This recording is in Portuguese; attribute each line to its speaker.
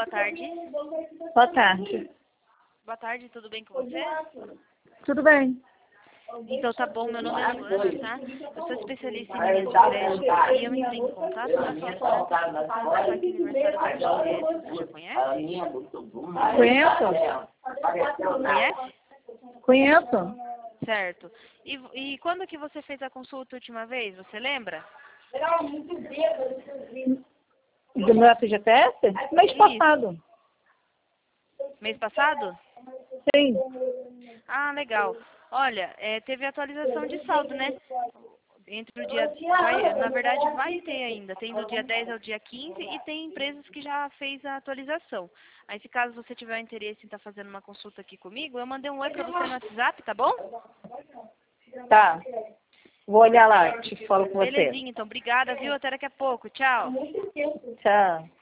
Speaker 1: boa tarde.
Speaker 2: Boa tarde.
Speaker 1: Boa tarde, tudo bem com você?
Speaker 2: Tudo bem.
Speaker 1: Então tá bom, meu nome é Luana, tá? Eu sou especialista em linhas de crédito e eu entrei em contato na sua conta para passar aqui no aniversário da Juliette. Você já conhece?
Speaker 2: Conheço?
Speaker 1: Conhece?
Speaker 2: Conheço.
Speaker 1: Certo. E quando que você fez a consulta a última vez? Você lembra?
Speaker 2: Do meu FGTS? Mês passado.
Speaker 1: Mês passado?
Speaker 2: Sim.
Speaker 1: Ah, legal. Olha, teve atualização de saldo, né? Entre o dia... na verdade, vai ter ainda. Tem do dia 10 ao dia 15 e tem empresas que já fez a atualização. Aí, se caso você tiver interesse em estar fazendo uma consulta aqui comigo, eu mandei um oi pra você no WhatsApp, tá bom?
Speaker 2: Tá. Vou olhar lá, te falo com você.
Speaker 1: Belezinha, então. Obrigada, viu? Até daqui a pouco. Tchau.
Speaker 2: Tchau.